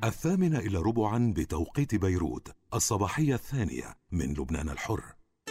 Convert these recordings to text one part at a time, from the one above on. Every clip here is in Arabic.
8:15 بتوقيت بيروت، الصباحية الثانية من لبنان الحر.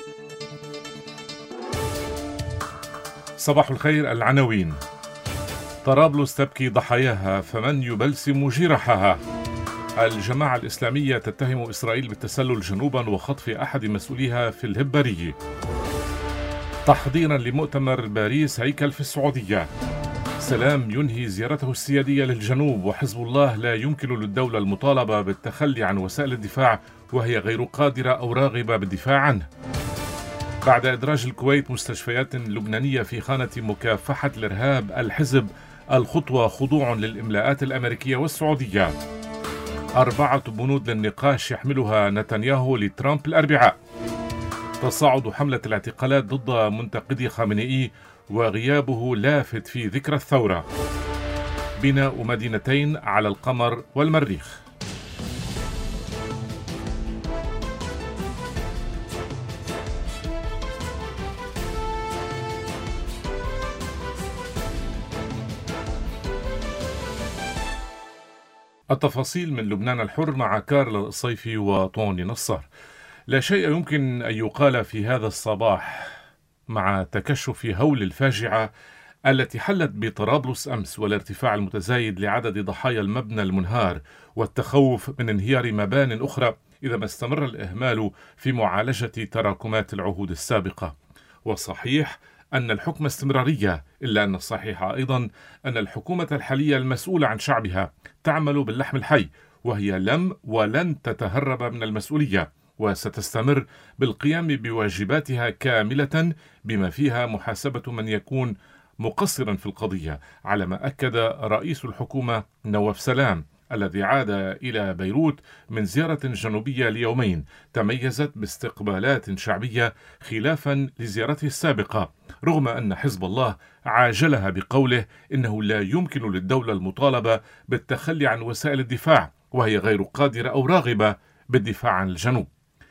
صباح الخير. العناوين: طرابلس تبكي ضحاياها فمن يبلسم جرحها. الجماعة الإسلامية تتهم إسرائيل بالتسلل جنوبا وخطف أحد مسؤوليها في الهباري. تحضيرا لمؤتمر باريس هيكل في السعودية. سلام ينهي زيارته السيادية للجنوب، وحزب الله لا يمكن للدولة المطالبة بالتخلي عن وسائل الدفاع وهي غير قادرة أو راغبة بالدفاع عنه. بعد إدراج الكويت مستشفيات لبنانية في خانة مكافحة الإرهاب، الحزب الخطوة خضوع للإملاءات الأمريكية والسعودية. 4 بنود للنقاش يحملها نتنياهو لترامب الأربعاء. تصاعد حملة الاعتقالات ضد منتقدي خامنئي وغيابه لافت في ذكرى الثورة. بناء مدينتين على القمر والمريخ. التفاصيل من لبنان الحر مع كارل الصيفي وطوني نصار. لا شيء يمكن أن يقال في هذا الصباح مع تكشف هول الفاجعة التي حلت بطرابلس أمس، والارتفاع المتزايد لعدد ضحايا المبنى المنهار، والتخوف من انهيار مبان أخرى إذا ما استمر الإهمال في معالجة تراكمات العهود السابقة. وصحيح أن الحكم استمرارية، إلا أن الصحيح أيضا أن الحكومة الحالية المسؤولة عن شعبها تعمل باللحم الحي، وهي لم ولن تتهرب من المسؤولية، وستستمر بالقيام بواجباتها كاملة بما فيها محاسبة من يكون مقصرا في القضية، على ما أكد رئيس الحكومة نواف سلام الذي عاد إلى بيروت من زيارة جنوبية ليومين تميزت باستقبالات شعبية خلافا لزيارته السابقة، رغم أن حزب الله عاجلها بقوله إنه لا يمكن للدولة المطالبة بالتخلي عن وسائل الدفاع وهي غير قادرة أو راغبة بالدفاع عن الجنوب.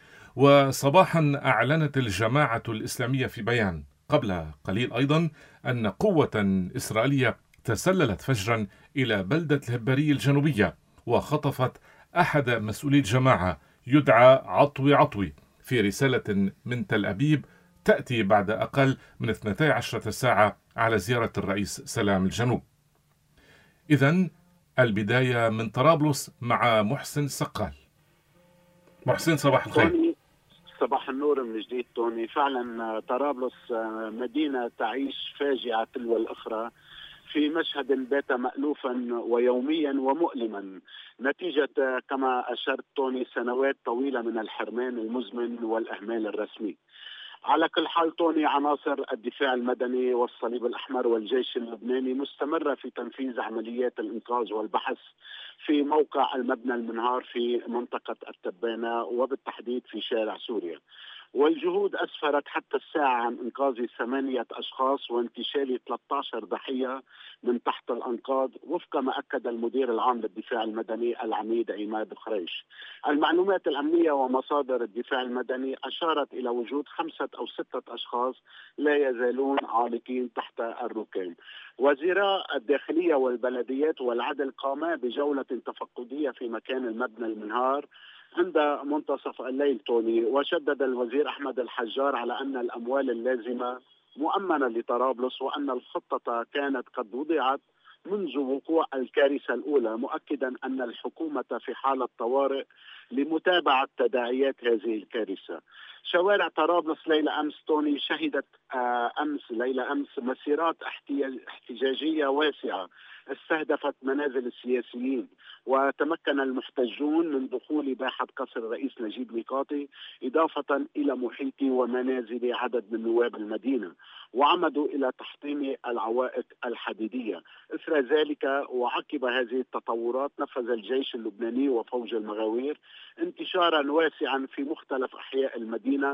وصباحا أعلنت الجماعة الإسلامية في بيان قبل قليل أيضا أن قوة إسرائيلية تسللت فجرا إلى بلدة الهباري الجنوبية وخطفت أحد مسؤولي الجماعة يدعى عطوي في رسالة من تل أبيب تأتي بعد أقل من 12 ساعة على زيارة الرئيس سلام الجنوب. إذن البداية من طرابلس مع محسن سقال. محسن، صباح الخير. صباح النور من جديد توني. فعلا طرابلس مدينة تعيش فاجعة تلو الأخرى في مشهد بات مألوفا ويوميا ومؤلما نتيجة كما أشرت توني سنوات طويلة من الحرمان المزمن والأهمال الرسمي. على كل حال توني، عناصر الدفاع المدني والصليب الأحمر والجيش اللبناني مستمرة في تنفيذ عمليات الإنقاذ والبحث في موقع المبنى المنهار في منطقة التبانة وبالتحديد في شارع سوريا، والجهود أسفرت حتى الساعة عن إنقاذ 8 أشخاص وانتشال 13 ضحية من تحت الأنقاض، وفق ما أكد المدير العام للدفاع المدني العميد عماد خريش. المعلومات الأمنية ومصادر الدفاع المدني أشارت إلى وجود 5 أو 6 أشخاص لا يزالون عالقين تحت الركام. وزراء الداخلية والبلديات والعدل قاما بجولة تفقدية في مكان المبنى المنهار عند منتصف الليل توني، وشدد الوزير أحمد الحجار على أن الأموال اللازمة مؤمنة لطرابلس وأن الخطة كانت قد وضعت منذ وقوع الكارثة الأولى، مؤكدا أن الحكومة في حالة طوارئ لمتابعة تداعيات هذه الكارثة. شوارع طرابلس ليلة أمس توني شهدت ليلة أمس مسيرات احتجاجية واسعة استهدفت منازل السياسيين، وتمكن المحتجون من دخول باحة قصر الرئيس نجيب ميقاتي إضافة إلى محيط ومنازل عدد من نواب المدينة، وعمدوا إلى تحطيم العوائق الحديدية. إثر ذلك وعقب هذه التطورات نفذ الجيش اللبناني وفوج المغاوير انتشارا واسعا في مختلف أحياء المدينة،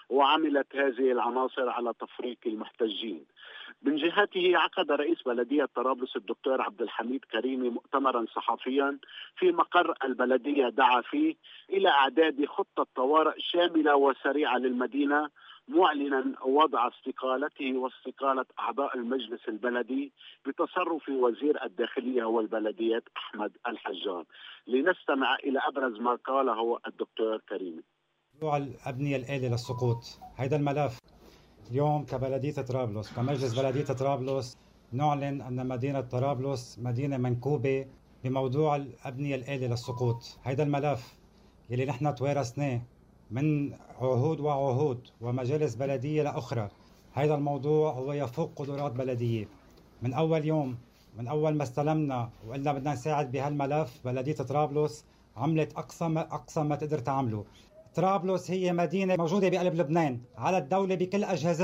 وعملت هذه العناصر على تفريق المحتجين. من جهته عقد رئيس بلدية طرابلس الدكتور عبد الحميد كريمي مؤتمرا صحفيا في مقر البلدية، دعا فيه إلى إعداد خطة طوارئ شاملة وسريعة للمدينة، معلنا وضع استقالته واستقالة أعضاء المجلس البلدي بتصرف وزير الداخلية والبلديات أحمد الحجار. لنستمع إلى أبرز ما قاله الدكتور كريمي. موضوع الأبنية الآلية للسقوط، هذا الملف اليوم كبلدية طرابلس كمجلس بلدية طرابلس نعلن أن مدينة طرابلس مدينة منكوبة بموضوع الأبنية الآلية للسقوط. هذا الملف يلي نحن توارثناه من عهود ومجالس بلدية لأخرى، هذا الموضوع هو يفوق قدرات بلدية. من أول يوم، من أول ما استلمنا وقلنا بدنا نساعد بهالملف، بلدية طرابلس عملت أقصى ما تقدر تعمله. طرابلس هي مدينة موجودة بقلب لبنان، على الدولة بكل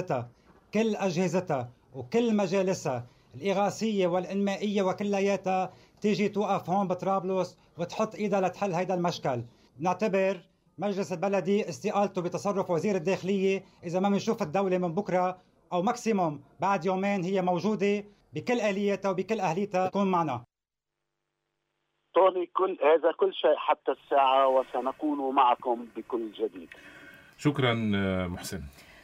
أجهزتها وكل مجالسها الإغاثية والإنمائية وكلياتها تيجي توقف هون بطرابلس وتحط إيدها لتحل هيدا المشكل. نعتبر مجلس البلدي استقالته بتصرف وزير الداخلية إذا ما بنشوف الدولة من بكرة أو ماكسيموم بعد يومين هي موجودة بكل آلياتها وبكل أهليتها تكون معنا. توني، كل شيء حتى الساعة، وسنكون معكم بكل جديد. شكرا محسن.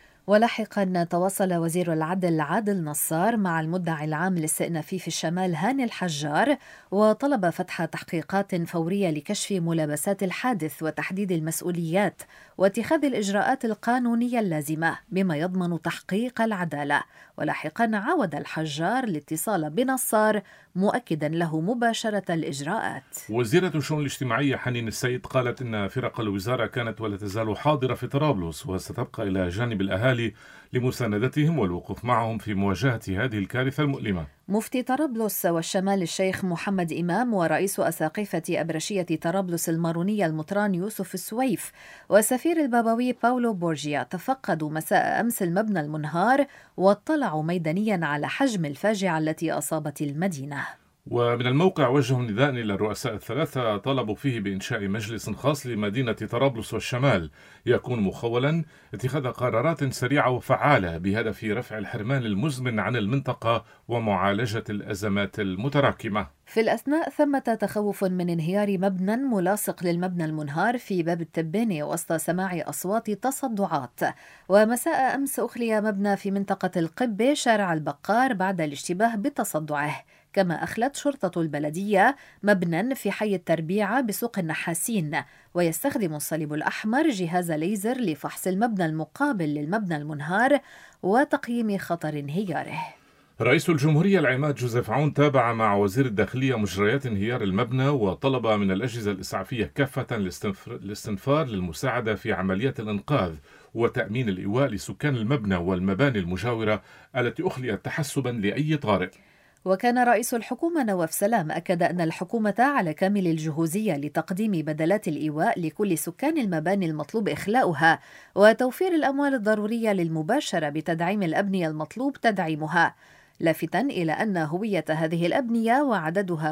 ولاحقا تواصل وزير العدل عادل نصار مع المدعي العام الاستئنافي في الشمال هاني الحجار، وطلب فتح تحقيقات فورية لكشف ملابسات الحادث وتحديد المسؤوليات واتخاذ الإجراءات القانونية اللازمة بما يضمن تحقيق العدالة. ولاحقا عاود الحجار الاتصال بنصار مؤكدا له مباشرة الإجراءات. وزيرة الشؤون الاجتماعية حنين السيد قالت إن فرق الوزارة كانت ولا تزال حاضرة في طرابلس وستبقى إلى جانب الأهالي لمساندتهم والوقوف معهم في مواجهة هذه الكارثة المؤلمة. مفتي طرابلس والشمال الشيخ محمد إمام ورئيس أساقفة أبرشية طرابلس المارونية المطران يوسف السويف وسفير البابوي باولو بورجيا تفقدوا مساء أمس المبنى المنهار واطلعوا ميدانيا على حجم الفاجعة التي أصابت المدينة. ومن الموقع وجهوا نداء إلى الرؤساء الثلاثة طلبوا فيه بإنشاء مجلس خاص لمدينة طرابلس والشمال يكون مخولا اتخاذ قرارات سريعة وفعالة بهدف رفع الحرمان المزمن عن المنطقة ومعالجة الأزمات المتراكمة. في الأثناء ثمة تخوف من انهيار مبنى ملاصق للمبنى المنهار في باب التباني وسط سماع أصوات تصدعات. ومساء أمس أخلي مبنى في منطقة القبة شارع البقار بعد الاشتباه بتصدعه. كما أخلت شرطة البلدية مبنى في حي التربيعة بسوق النحاسين، ويستخدم الصليب الأحمر جهاز ليزر لفحص المبنى المقابل للمبنى المنهار وتقييم خطر انهياره. رئيس الجمهورية العماد جوزيف عون تابع مع وزير الداخلية مجريات انهيار المبنى وطلب من الأجهزة الإسعافية كافة الاستنفار للمساعدة في عمليات الإنقاذ وتأمين الإيواء لسكان المبنى والمباني المجاورة التي أخليت تحسبا لأي طارئ. وكان رئيس الحكومة نواف سلام أكد أن الحكومة على كامل الجهوزية لتقديم بدلات الإيواء لكل سكان المباني المطلوب إخلاؤها وتوفير الأموال الضرورية للمباشرة بتدعيم الأبنية المطلوب تدعيمها، لافتا إلى أن هوية هذه الأبنية وعددها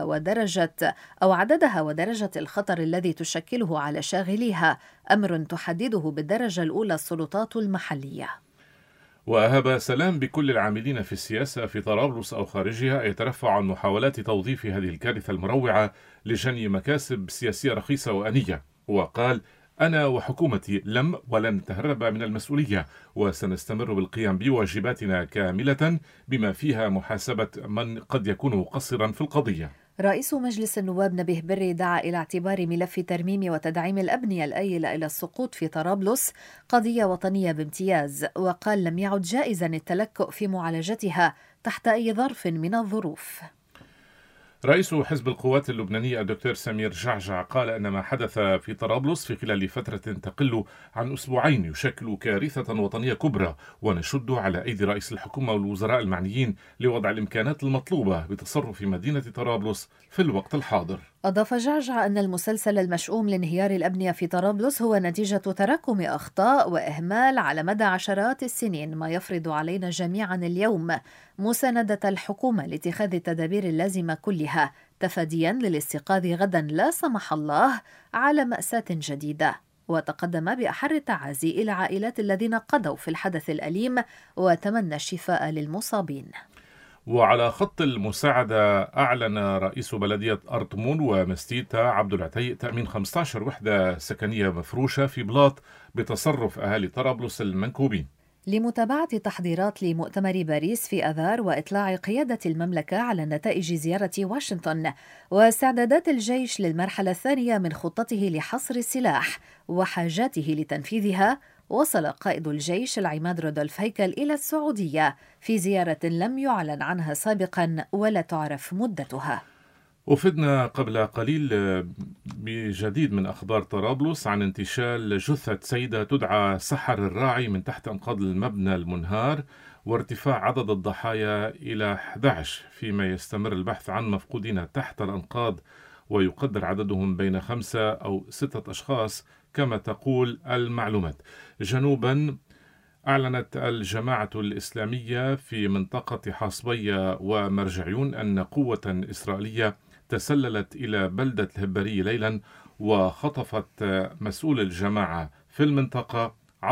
ودرجة الخطر الذي تشكله على شاغليها أمر تحدده بالدرجة الأولى السلطات المحلية. وأهب سلام بكل العاملين في السياسة في طرابلس أو خارجها يترفع عن محاولات توظيف هذه الكارثة المروعة لجني مكاسب سياسية رخيصة وأنية، وقال: أنا وحكومتي ولن نتهرب من المسؤولية وسنستمر بالقيام بواجباتنا كاملة بما فيها محاسبة من قد يكون مقصرا في القضية. رئيس مجلس النواب نبيه بري دعا إلى اعتبار ملف ترميم وتدعيم الأبنية الآيلة إلى السقوط في طرابلس قضية وطنية بامتياز، وقال لم يعد جائزا التلكؤ في معالجتها تحت أي ظرف من الظروف. رئيس حزب القوات اللبنانية الدكتور سمير جعجع قال أن ما حدث في طرابلس في خلال فترة تقل عن أسبوعين يشكل كارثة وطنية كبرى، ونشد على أيدي رئيس الحكومة والوزراء المعنيين لوضع الإمكانات المطلوبة بتصرف مدينة طرابلس في الوقت الحاضر. أضاف جعجع أن المسلسل المشؤوم لانهيار الأبنية في طرابلس هو نتيجة تراكم أخطاء وإهمال على مدى عشرات السنين، ما يفرض علينا جميعا اليوم مساندة الحكومة لاتخاذ التدابير اللازمة كلها تفاديا للاستيقاظ غدا لا سمح الله على مأساة جديدة. وتقدم بأحر التعازي إلى عائلات الذين قضوا في الحدث الأليم وتمنى الشفاء للمصابين. وعلى خط المساعدة أعلن رئيس بلدية أرطمون ومستيتا عبد العتي تأمين 15 وحدة سكنية مفروشة في بلاط بتصرف أهالي طرابلس المنكوبين. لمتابعة تحضيرات لمؤتمر باريس في آذار وإطلاع قيادة المملكة على نتائج زيارة واشنطن واستعدادات الجيش للمرحلة الثانية من خطته لحصر السلاح وحاجاته لتنفيذها، وصل قائد الجيش العماد رودولف هيكل إلى السعودية في زيارة لم يعلن عنها سابقا ولا تعرف مدتها. وفدنا قبل قليل بجديد من أخبار طرابلس عن انتشال جثة سيدة تدعى سحر الراعي من تحت أنقاض المبنى المنهار، وارتفاع عدد الضحايا إلى 11، فيما يستمر البحث عن مفقودين تحت الأنقاض ويقدر عددهم بين 5 أو 6 أشخاص كما تقول المعلومات. جنوبا أعلنت الجماعة الإسلامية في منطقة حاصبية ومرجعيون أن قوة إسرائيلية تسللت إلى بلدة الهبرية ليلا وخطفت مسؤول الجماعة في المنطقة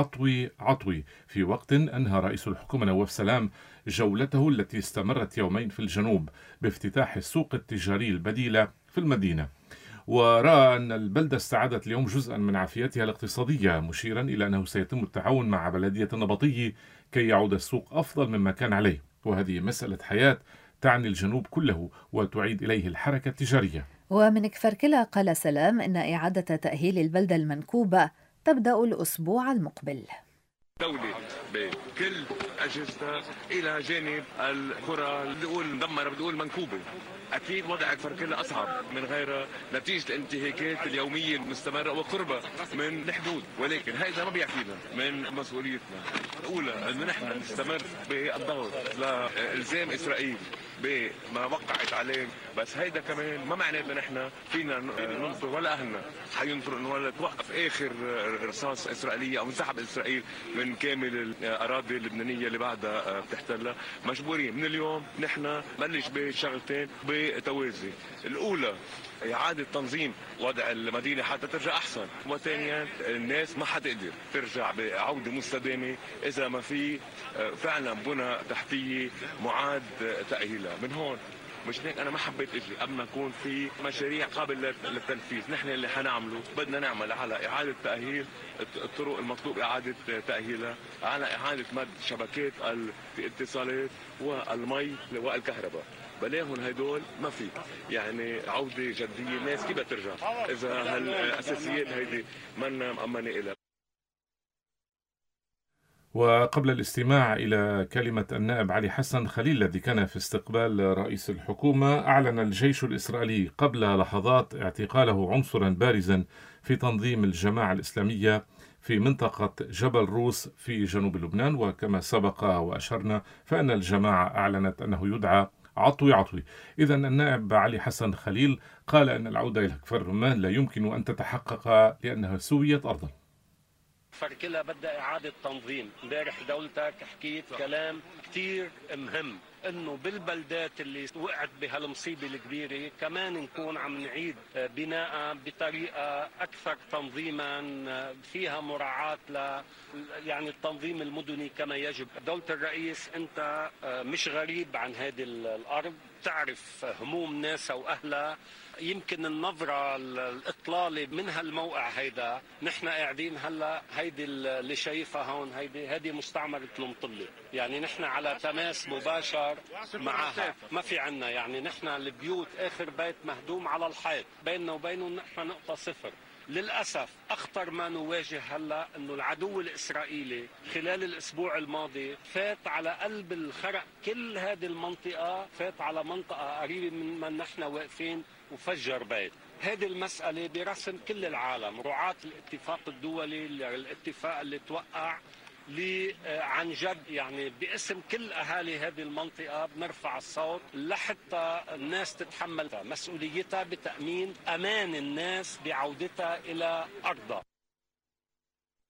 عطوي في وقت أنهى رئيس الحكومة نواف سلام جولته التي استمرت يومين في الجنوب بافتتاح السوق التجاري البديلة في المدينة، ورأى أن البلدة استعادت اليوم جزءا من عافيتها الاقتصادية، مشيرا إلى أنه سيتم التعاون مع بلدية النبطي كي يعود السوق أفضل مما كان عليه، وهذه مسألة حياة تعني الجنوب كله وتعيد إليه الحركة التجارية. ومن كفركلة قال سلام إن إعادة تأهيل البلدة المنكوبة تبدأ الأسبوع المقبل. دولة بكل أجهزتها إلى جانب القرى اللي بنقول مدمرة بنقول منكوبة. أكيد وضع كفركلة أصعب من غيرها نتيجة الانتهاكات اليومية المستمرة وقربة من الحدود، ولكن هذا ما بيعفينا من مسؤوليتنا الأولى أن نحن نستمر بالضغط لإلزام إسرائيل بما وقعت عليه، بس هيدا كمان ما معناه ان نحن فينا ننطر ولا اهلنا حينطروا انه ولا توقف اخر رصاص اسرائيليه او انسحب اسرائيل من كامل الاراضي اللبنانيه اللي بعدها بتحتلها. مجبورين من اليوم نحن نبلش بشغلتين بتوازي، الاولى إعادة تنظيم وضع المدينة حتى ترجع أحسن، وثانيا الناس ما حتقدر ترجع بعودة مستدامة إذا ما في فعلا بنى تحتية معاد تأهيلها. من هون مش هيك أنا ما حبيت أجي قبل ما يكون في مشاريع قابلة للتنفيذ. نحن اللي حنعمله بدنا نعمل على إعادة تأهيل الطرق المطلوب إعادة تأهيلها، على إعادة مد شبكات الاتصالات والمي والكهرباء. بلاهم هدول ما في يعني عودة جدية. الناس كيف ترجع إذا هالأساسيات هيدي منا مأمنة إلها؟ وقبل الاستماع إلى كلمة النائب علي حسن خليل الذي كان في استقبال رئيس الحكومة، أعلن الجيش الإسرائيلي قبل لحظات اعتقاله عنصرا بارزا في تنظيم الجماعة الإسلامية في منطقة جبل روس في جنوب لبنان. وكما سبق وأشرنا فإن الجماعة أعلنت أنه يدعى عطوي. إذن النائب علي حسن خليل قال أن العودة إلى كفر رمان لا يمكن أن تتحقق لأنها سويت أرضا. فركلها بدها إعادة تنظيم. امبارح دولتك حكيت كلام كتير مهم، انه بالبلدات اللي وقعت بهالمصيبة الكبيرة كمان نكون عم نعيد بناء بطريقة اكثر تنظيما فيها مراعاة يعني التنظيم المدني كما يجب. دولة الرئيس انت مش غريب عن هذه الارض، تعرف هموم ناسها واهلها. يمكن النظرة الإطلالة من هالموقع هيدا نحن قاعدين هلا هيدي اللي شايفها هون هيدي مستعمرة المطلة، يعني نحن على تماس مباشر معها. ما في عنا يعني نحن البيوت آخر بيت مهدوم على الحيط، بيننا وبينه نحن نقطة صفر. للأسف أخطر ما نواجه هلا أنه العدو الإسرائيلي خلال الأسبوع الماضي فات على قلب الخرق كل هذه المنطقة، فات على منطقة قريبة من ما نحن واقفين وفجر بيت. هذه المسألة برسم كل العالم، رعاة الاتفاق الدولي، الاتفاق اللي توقع عن جد يعني باسم كل أهالي هذه المنطقة بنرفع الصوت لحتى الناس تتحمل مسؤوليتها بتأمين أمان الناس بعودتها إلى أرضها.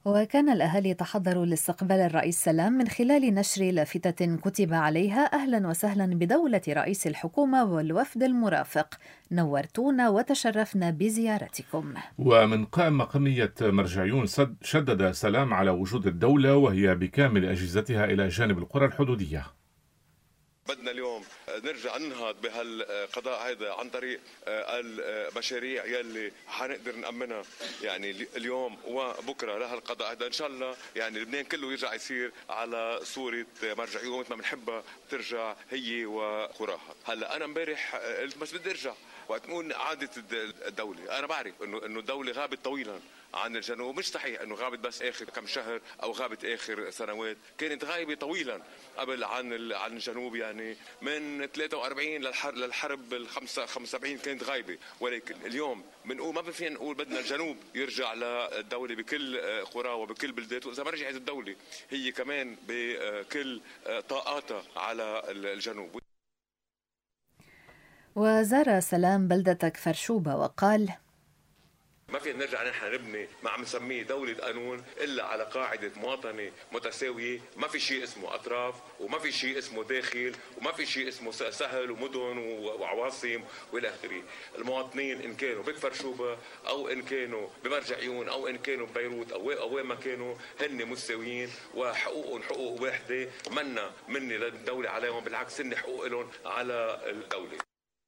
وكان الأهالي تحضروا لاستقبال الرئيس سلام من خلال نشر لافتة كتب عليها: أهلا وسهلا بدولة رئيس الحكومة والوفد المرافق، نورتونا وتشرفنا بزيارتكم. ومن قائم مقامية مرجعيون شدد سلام على وجود الدولة وهي بكامل أجهزتها إلى جانب القرى الحدودية. بدنا اليوم نرجع ننهض بهالقضاء هذا عن طريق المشاريع يلي حنقدر نأمنها يعني اليوم وبكره لهالقضاء هذا ان شاء الله. يعني لبنان كله يرجع يصير على صورة مرجعيون مثل ما بنحبها ترجع هي وقراها. هلا انا امبارح قلت بس بدي ارجع وقت نقول عادة الدولة. انا بعرف انه الدولة غابت طويلا عن الجنوب. مش صحيح انه غابت بس اخر كم شهر او غابت اخر سنوات، كانت غايبه طويلا قبل عن الجنوب. يعني من 43 للحرب ال 75 كانت غايبه، ولكن اليوم بنقول ما فينا نقول بدنا الجنوب يرجع للدوله بكل قرى وبكل بلدات، واذا ما رجعت الدوله هي كمان بكل طاقاتها على الجنوب. وزار سلام بلدة كفر شوبة وقال: ما فينا نرجع نحن نبني ما عم نسميه دولة قانون إلا على قاعدة مواطنة متساوية. ما في شيء اسمه أطراف، وما في شيء اسمه داخل، وما في شيء اسمه سهل ومدن وعواصم وإلى آخره. المواطنين إن كانوا بكفر شوبة أو إن كانوا بمرجعيون أو إن كانوا ببيروت أو وين ما كانوا، هن مستويين وحقوقهم حقوق واحدة. منا مني للدولة عليهم، بالعكس هن حقوق لهم على الدولة.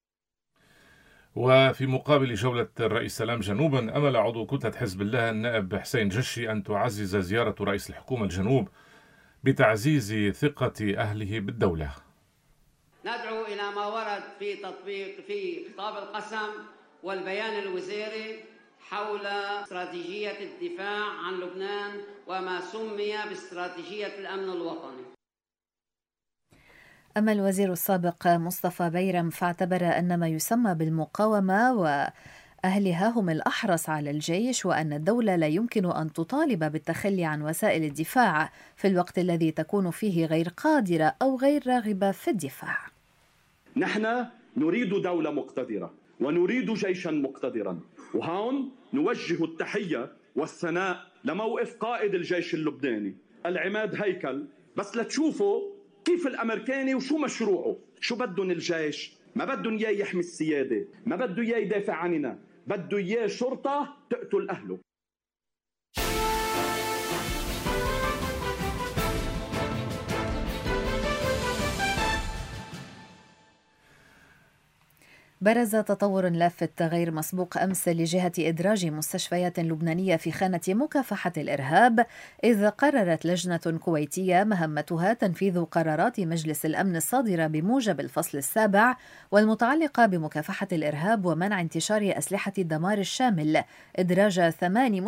وفي مقابل جولة الرئيس سلام جنوبا، أمل عضو كتلة حزب الله النائب حسين جشي أن تعزز زيارة رئيس الحكومة الجنوب بتعزيز ثقة أهله بالدولة. ندعو إلى ما ورد في تطبيق في خطاب القسم والبيان الوزاري حول استراتيجية الدفاع عن لبنان وما سمي باستراتيجية الأمن الوطني. أما الوزير السابق مصطفى بيرم فاعتبر أن ما يسمى بالمقاومة وأهلها هم الأحرص على الجيش، وأن الدولة لا يمكن أن تطالب بالتخلي عن وسائل الدفاع في الوقت الذي تكون فيه غير قادرة أو غير راغبة في الدفاع. نحن نريد دولة مقتدرة ونريد جيشا مقتدرا، وهون نوجه التحية والثناء لموقف قائد الجيش اللبناني العماد هيكل. بس لتشوفوا كيف الأمريكاني وشو مشروعه، شو بدهم الجيش؟ ما بدهم إياه يحمي السيادة، ما بده إياه يدافع عننا، بده إياه شرطة تقتل أهله. برز تطور لافت غير مسبوق أمس لجهة إدراج مستشفيات لبنانية في خانة مكافحة الإرهاب، إذ قررت لجنة كويتية مهمتها تنفيذ قرارات مجلس الأمن الصادرة بموجب الفصل السابع والمتعلقة بمكافحة الإرهاب ومنع انتشار أسلحة الدمار الشامل، إدراج 8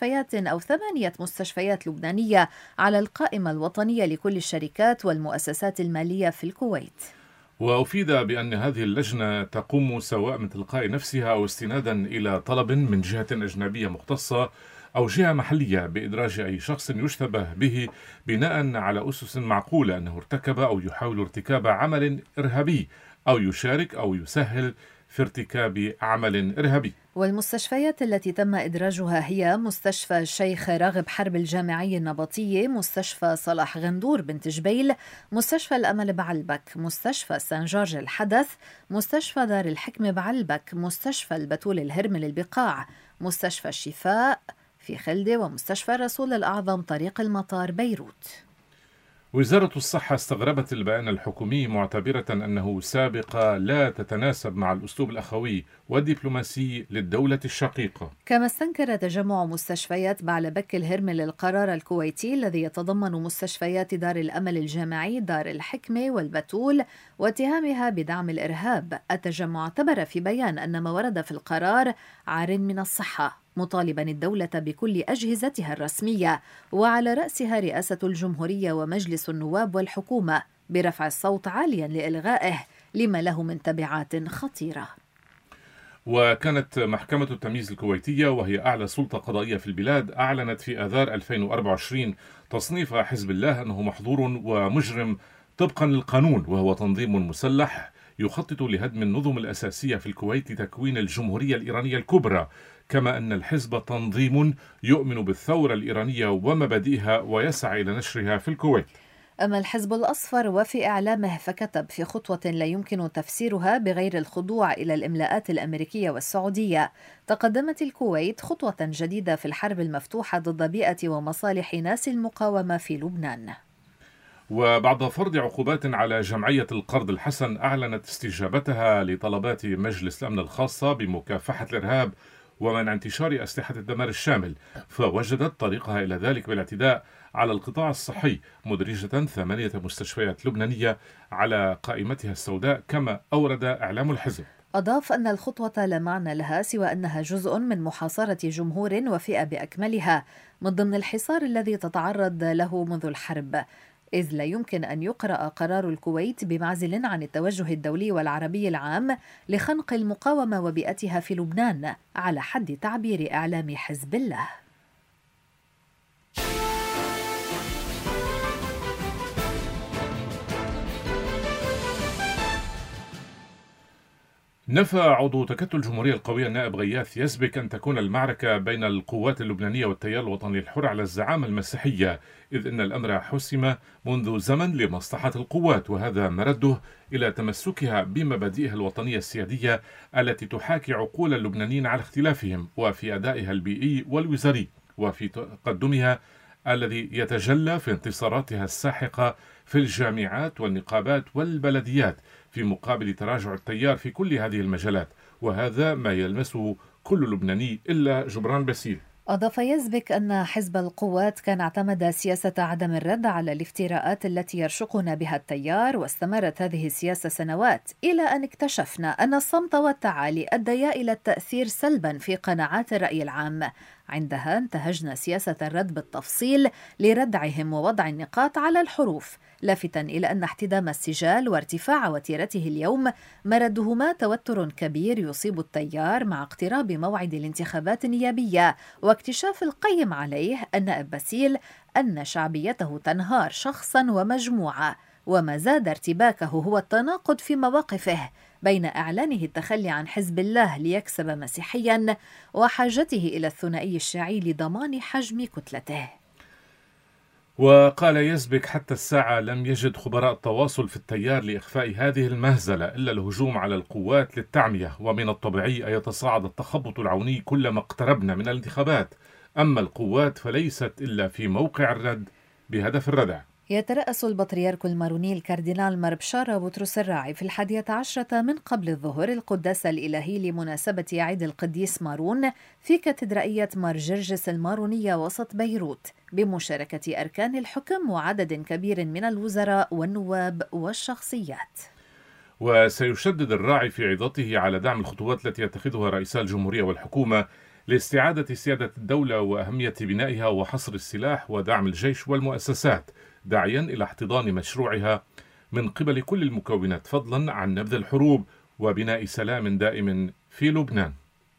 مستشفيات لبنانية على القائمة الوطنية لكل الشركات والمؤسسات المالية في الكويت. وأفيد بأن هذه اللجنة تقوم سواء من تلقاء نفسها أو استنادا إلى طلب من جهة أجنبية مختصة أو جهة محلية بإدراج أي شخص يشتبه به بناء على أسس معقولة أنه ارتكب أو يحاول ارتكاب عمل إرهابي أو يشارك أو يسهل في ارتكاب عمل إرهابي. والمستشفيات التي تم إدراجها هي مستشفى الشيخ راغب حرب الجامعي النبطية، مستشفى صلاح غندور بنت جبيل، مستشفى الأمل بعلبك، مستشفى سان جورج الحدث، مستشفى دار الحكمة بعلبك، مستشفى البتول الهرمل البقاع، مستشفى الشفاء في خلدة، ومستشفى الرسول الأعظم طريق المطار بيروت. وزارة الصحة استغربت البيان الحكومي معتبرة أنه سابقة لا تتناسب مع الأسلوب الأخوي والدبلوماسي للدولة الشقيقة. كما استنكر تجمع مستشفيات بعلبك الهرمل القرار الكويتي الذي يتضمن مستشفيات دار الأمل الجامعي، دار الحكمة والبتول، واتهامها بدعم الإرهاب. التجمع اعتبر في بيان أن ما ورد في القرار عار من الصحة، مطالبا الدولة بكل أجهزتها الرسمية وعلى رأسها رئاسة الجمهورية ومجلس النواب والحكومة برفع الصوت عاليا لإلغائه لما له من تبعات خطيرة. وكانت محكمة التمييز الكويتية وهي أعلى سلطة قضائية في البلاد أعلنت في آذار 2024 تصنيف حزب الله أنه محظور ومجرم طبقا للقانون، وهو تنظيم مسلح يخطط لهدم النظم الأساسية في الكويت لتكوين الجمهورية الإيرانية الكبرى، كما أن الحزب تنظيم يؤمن بالثورة الإيرانية ومبادئها ويسعى إلى نشرها في الكويت. أما الحزب الأصفر وفي إعلامه فكتب في خطوة لا يمكن تفسيرها بغير الخضوع إلى الإملاءات الأمريكية والسعودية: تقدمت الكويت خطوة جديدة في الحرب المفتوحة ضد بيئة ومصالح ناس المقاومة في لبنان. وبعد فرض عقوبات على جمعية القرض الحسن، أعلنت استجابتها لطلبات مجلس الأمن الخاصة بمكافحة الإرهاب ومنع انتشار أسلحة الدمار الشامل، فوجدت طريقها إلى ذلك بالاعتداء على القطاع الصحي، مدرجة 8 مستشفيات لبنانية على قائمتها السوداء، كما أورد إعلام الحزب. أضاف أن الخطوة لا معنى لها سوى أنها جزء من محاصرة جمهور وفئة بأكملها من ضمن الحصار الذي تتعرض له منذ الحرب، إذ لا يمكن أن يقرأ قرار الكويت بمعزل عن التوجه الدولي والعربي العام لخنق المقاومة وبيئتها في لبنان، على حد تعبير إعلام حزب الله. نفى عضو تكتل الجمهورية القوية النائب غياث يسبك أن تكون المعركة بين القوات اللبنانية والتيار الوطني الحر على الزعامة المسيحية، إذ أن الأمر حسم منذ زمن لمصلحة القوات، وهذا مرده إلى تمسكها بمبادئها الوطنية السيادية التي تحاكي عقول اللبنانيين على اختلافهم، وفي أدائها البيئي والوزاري، وفي تقدمها الذي يتجلى في انتصاراتها الساحقة في الجامعات والنقابات والبلديات، في مقابل تراجع التيار في كل هذه المجالات، وهذا ما يلمسه كل لبناني إلا جبران باسيل. أضاف يزبك أن حزب القوات كان اعتمد سياسة عدم الرد على الافتراءات التي يرشقنا بها التيار، واستمرت هذه السياسة سنوات، إلى أن اكتشفنا أن الصمت والتعالي أديا إلى التأثير سلبا في قناعات الرأي العام. عندها انتهجنا سياسة الرد بالتفصيل لردعهم ووضع النقاط على الحروف، لافتا إلى أن احتدام السجال وارتفاع وتيرته اليوم مردهما توتر كبير يصيب التيار مع اقتراب موعد الانتخابات النيابية، واكتشاف القيم عليه النائب باسيل أن شعبيته تنهار شخصا ومجموعة. وما زاد ارتباكه هو التناقض في مواقفه بين إعلانه التخلي عن حزب الله ليكسب مسيحيا وحاجته إلى الثنائي الشيعي لضمان حجم كتلته. وقال يزبك: حتى الساعة لم يجد خبراء التواصل في التيار لإخفاء هذه المهزلة إلا الهجوم على القوات للتعمية، ومن الطبيعي أن يتصاعد التخبط العوني كلما اقتربنا من الانتخابات، أما القوات فليست إلا في موقع الرد بهدف الردع. يترأس البطريرك الماروني الكاردينال مربشارة بطرس الراعي في 11 من قبل الظهر القداس الإلهي لمناسبة عيد القديس مارون في كاتدرائية مار جرجس المارونية وسط بيروت، بمشاركة أركان الحكم وعدد كبير من الوزراء والنواب والشخصيات. وسيشدد الراعي في عظته على دعم الخطوات التي يتخذها رئيسا الجمهورية والحكومة لاستعادة سيادة الدولة وأهمية بنائها وحصر السلاح ودعم الجيش والمؤسسات، داعيا إلى احتضان مشروعها من قبل كل المكونات، فضلا عن نبذ الحروب وبناء سلام دائم في لبنان.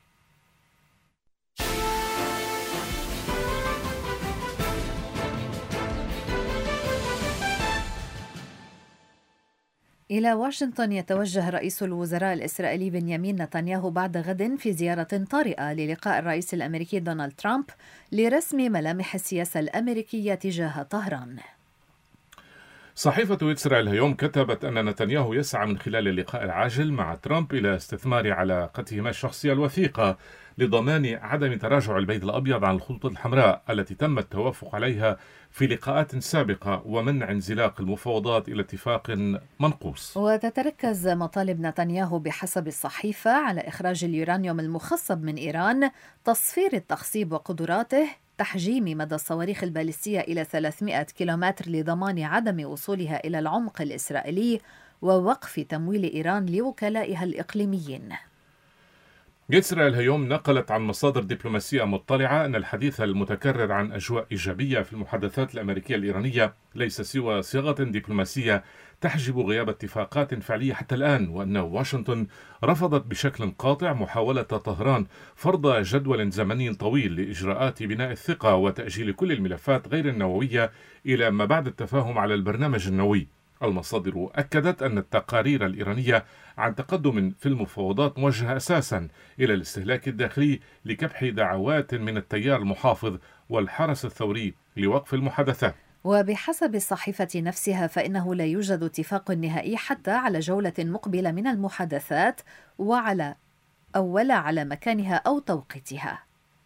إلى واشنطن يتوجه رئيس الوزراء الإسرائيلي بنيامين نتنياهو بعد غد في زيارة طارئة للقاء الرئيس الأمريكي دونالد ترامب لرسم ملامح السياسة الأمريكية تجاه طهران. صحيفة إسرائيل اليوم كتبت أن نتنياهو يسعى من خلال اللقاء العاجل مع ترامب إلى استثمار علاقتهما الشخصية الوثيقة لضمان عدم تراجع البيت الأبيض عن الخطوط الحمراء التي تم التوافق عليها في لقاءات سابقة، ومنع انزلاق المفاوضات إلى اتفاق منقوص. وتتركز مطالب نتنياهو بحسب الصحيفة على إخراج اليورانيوم المخصب من إيران، تصفير التخصيب وقدراته، تحجيم مدى الصواريخ البالستية إلى 300 كيلومتر لضمان عدم وصولها إلى العمق الإسرائيلي، ووقف تمويل إيران لوكلائها الإقليميين. إسرائيل اليوم نقلت عن مصادر دبلوماسية مطلعة أن الحديث المتكرر عن أجواء إيجابية في المحادثات الأمريكية الإيرانية ليس سوى صيغة دبلوماسية تحجب غياب اتفاقات فعلية حتى الآن، وأن واشنطن رفضت بشكل قاطع محاولة طهران فرض جدول زمني طويل لإجراءات بناء الثقة وتأجيل كل الملفات غير النووية إلى ما بعد التفاهم على البرنامج النووي. المصادر أكدت أن التقارير الإيرانية عن تقدم في المفاوضات موجهة أساسا إلى الاستهلاك الداخلي لكبح دعوات من التيار المحافظ والحرس الثوري لوقف المحادثات. وبحسب الصحيفة نفسها فإنه لا يوجد اتفاق نهائي حتى على جولة مقبلة من المحادثات ولا على مكانها أو توقيتها.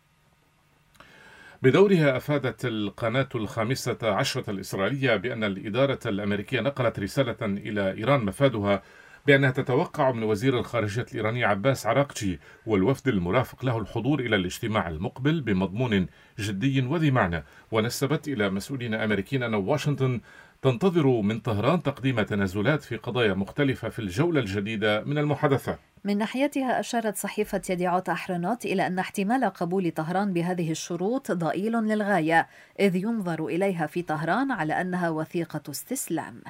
بدورها أفادت القناة الخامسة عشرة الإسرائيلية بأن الإدارة الأمريكية نقلت رسالة إلى إيران مفادها بأنها تتوقع من وزير الخارجية الإيراني عباس عراقجي والوفد المرافق له الحضور إلى الاجتماع المقبل بمضمون جدي وذي معنى، ونسبت إلى مسؤولين أمريكيين أن واشنطن تنتظر من طهران تقديم تنازلات في قضايا مختلفة في الجولة الجديدة من المحادثات. من ناحيتها أشارت صحيفة يديعوت أحرنوت إلى أن احتمال قبول طهران بهذه الشروط ضئيل للغاية، إذ ينظر إليها في طهران على أنها وثيقة استسلام.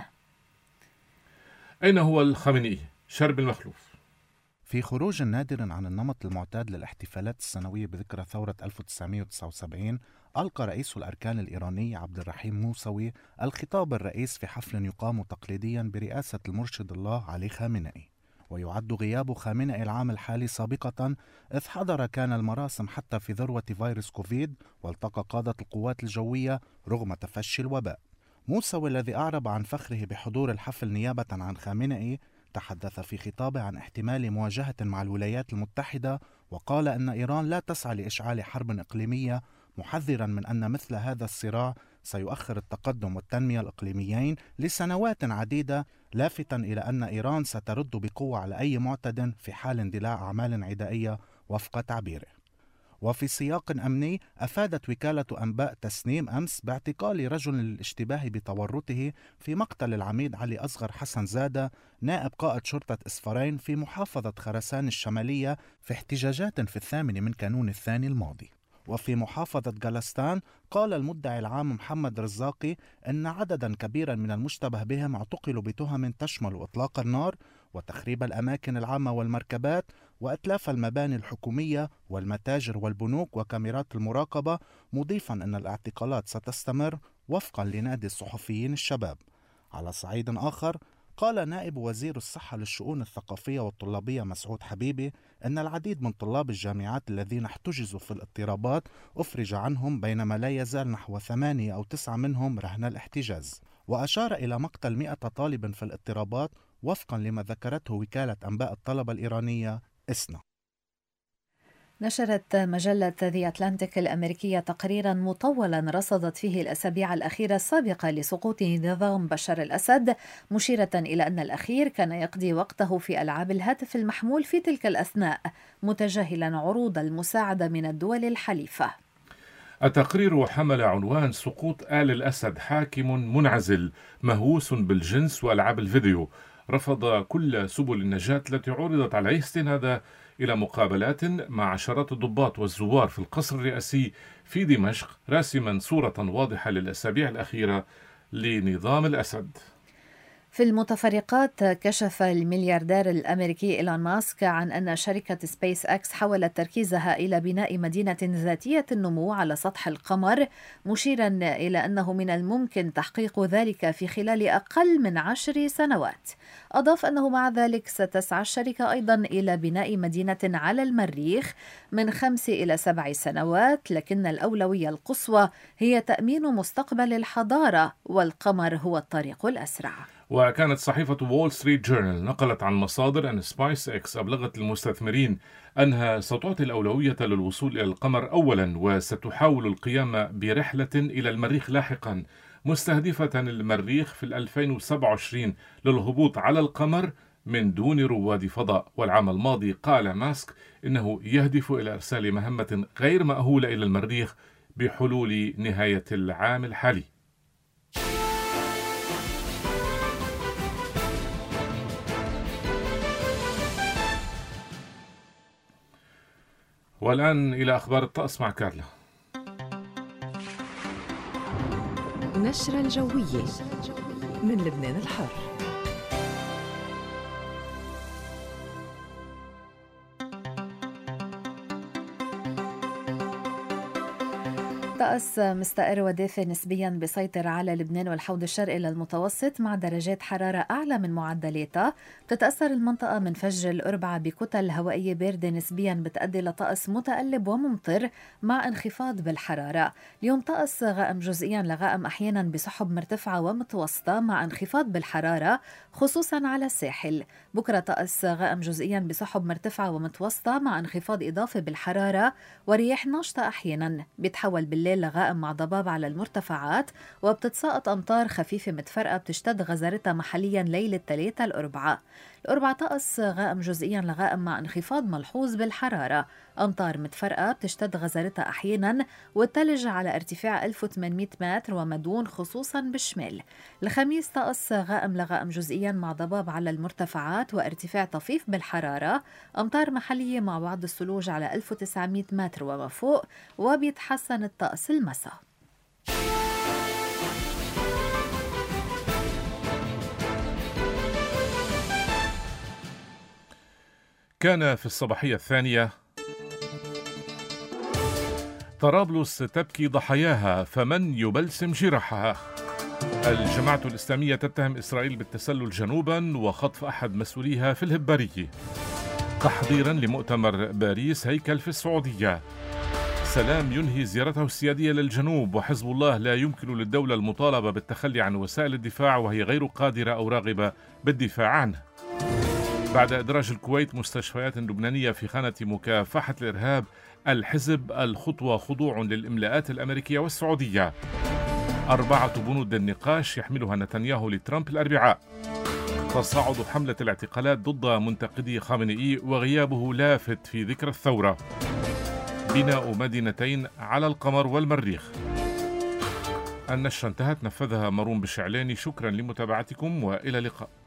أين هو الخامنئي؟ شرب المخلوف. في خروج نادر عن النمط المعتاد للاحتفالات السنوية بذكرى ثورة 1979، ألقى رئيس الأركان الإيراني عبد الرحيم موسوي الخطاب الرئيس في حفل يقام تقليديا برئاسة المرشد الله علي خامنئي. ويعد غياب خامنئي العام الحالي سابقة، إذ حضر كان المراسم حتى في ذروة فيروس كوفيد، والتقى قادة القوات الجوية رغم تفشي الوباء. موسوي الذي أعرب عن فخره بحضور الحفل نيابة عن خامنئي تحدث في خطابه عن احتمال مواجهة مع الولايات المتحدة، وقال أن إيران لا تسعى لإشعال حرب إقليمية، محذرا من أن مثل هذا الصراع سيؤخر التقدم والتنمية الإقليميين لسنوات عديدة، لافتا إلى أن إيران سترد بقوة على أي معتد في حال اندلاع أعمال عدائية وفق تعبيره. وفي سياق أمني، أفادت وكالة أنباء تسنيم أمس باعتقال رجل للاشتباه بتورطه في مقتل العميد علي أصغر حسن زادة نائب قائد شرطة إسفارين في محافظة خراسان الشمالية في احتجاجات في 8 من كانون الثاني الماضي. وفي محافظة جلستان، قال المدعي العام محمد رزاقي أن عددا كبيرا من المشتبه بهم اعتقلوا بتهم تشمل إطلاق النار وتخريب الأماكن العامة والمركبات وإتلاف المباني الحكومية والمتاجر والبنوك وكاميرات المراقبة، مضيفا أن الاعتقالات ستستمر وفقا لنادي الصحفيين الشباب. على صعيد آخر، قال نائب وزير الصحة للشؤون الثقافية والطلابية مسعود حبيبي أن العديد من طلاب الجامعات الذين احتجزوا في الاضطرابات أفرج عنهم، بينما لا يزال نحو 8 أو 9 منهم رهن الاحتجاز. وأشار إلى مقتل 100 طالب في الاضطرابات وفقا لما ذكرته وكالة أنباء الطلبة الإيرانية إسنا. نشرت مجلة ذا أتلانتيك الأمريكية تقريرا مطولا رصدت فيه الأسابيع الأخيرة السابقة لسقوط نظام بشار الأسد، مشيرة إلى أن الأخير كان يقضي وقته في ألعاب الهاتف المحمول في تلك الأثناء، متجاهلا عروض المساعدة من الدول الحليفة. التقرير حمل عنوان سقوط آل الأسد، حاكم منعزل مهووس بالجنس وألعاب الفيديو، رفض كل سبل النجاة التي عرضت عليه، استنادا إلى مقابلات مع عشرات الضباط والزوار في القصر الرئاسي في دمشق، راسما صورة واضحة للأسابيع الأخيرة لنظام الأسد. في المتفرقات، كشف الملياردير الأمريكي إيلون ماسك عن أن شركة سبيس أكس حولت تركيزها إلى بناء مدينة ذاتية النمو على سطح القمر، مشيرا إلى أنه من الممكن تحقيق ذلك في خلال أقل من 10 سنوات. أضاف أنه مع ذلك ستسعى الشركة أيضا إلى بناء مدينة على المريخ من 5 إلى 7 سنوات، لكن الأولوية القصوى هي تأمين مستقبل الحضارة، والقمر هو الطريق الأسرع. وكانت صحيفة وول ستريت جورنال نقلت عن مصادر أن سبايس إكس أبلغت المستثمرين أنها ستعطي الأولوية للوصول إلى القمر أولا، وستحاول القيام برحلة إلى المريخ لاحقا، مستهدفة المريخ في 2027 للهبوط على القمر من دون رواد فضاء. والعام الماضي قال ماسك إنه يهدف إلى إرسال مهمة غير مأهولة إلى المريخ بحلول نهاية العام الحالي. والآن إلى أخبار الطقس مع كارلا. نشرة الجوية من لبنان الحر. طقس مستقر ودافئ نسبيا بيسيطر على لبنان والحوض الشرقي للمتوسط مع درجات حرارة أعلى من معدلاتها. بتتأثر المنطقة من فجر الأربعاء بكتل هوائية باردة نسبيا بتؤدي لطقس متقلب وممطر مع انخفاض بالحرارة. اليوم طقس غائم جزئيا لغائم أحيانا بسحب مرتفعة ومتوسطة مع انخفاض بالحرارة خصوصا على الساحل. بكرة طقس غائم جزئيا بسحب مرتفعة ومتوسطة مع انخفاض إضافي بالحرارة ورياح ناشطة أحيانا. بيتحول بالليل لغائم مع ضباب على المرتفعات وبتتساقط أمطار خفيفة متفرقة بتشتد غزارتها محليا ليلة 3 الأربعاء. الأربعاء طقس غائم جزئيا لغائم مع انخفاض ملحوظ بالحرارة. أمطار متفرقة بتشتد غزارتها أحيانا والثلج على ارتفاع 1800 متر ومدون خصوصا بالشمال. الخميس طقس غائم لغائم جزئيا مع ضباب على المرتفعات وارتفاع طفيف بالحرارة. أمطار محلية مع بعض الثلوج على 1900 متر وما فوق وبيتحسن الطقس المساء. كان في الصباحية الثانية: طرابلس تبكي ضحاياها فمن يبلسم جراحها. الجماعة الإسلامية تتهم إسرائيل بالتسلل جنوبا وخطف أحد مسؤوليها في الهبارية تحضيرا لمؤتمر باريس هيكل في السعودية. سلام ينهي زيارته السيادية للجنوب، وحزب الله لا يمكن للدولة المطالبة بالتخلي عن وسائل الدفاع وهي غير قادرة أو راغبة بالدفاع عنه. بعد إدراج الكويت مستشفيات لبنانية في خانة مكافحة الإرهاب، الحزب الخطوة خضوع للإملاءات الأمريكية والسعودية. 4 بنود النقاش يحملها نتنياهو لترامب الأربعاء. تصاعد حملة الاعتقالات ضد منتقدي خامنئي وغيابه لافت في ذكرى الثورة. بناء مدينتين على القمر والمريخ. النشرة انتهت، نفذها مارون بشعلاني. شكرا لمتابعتكم وإلى اللقاء.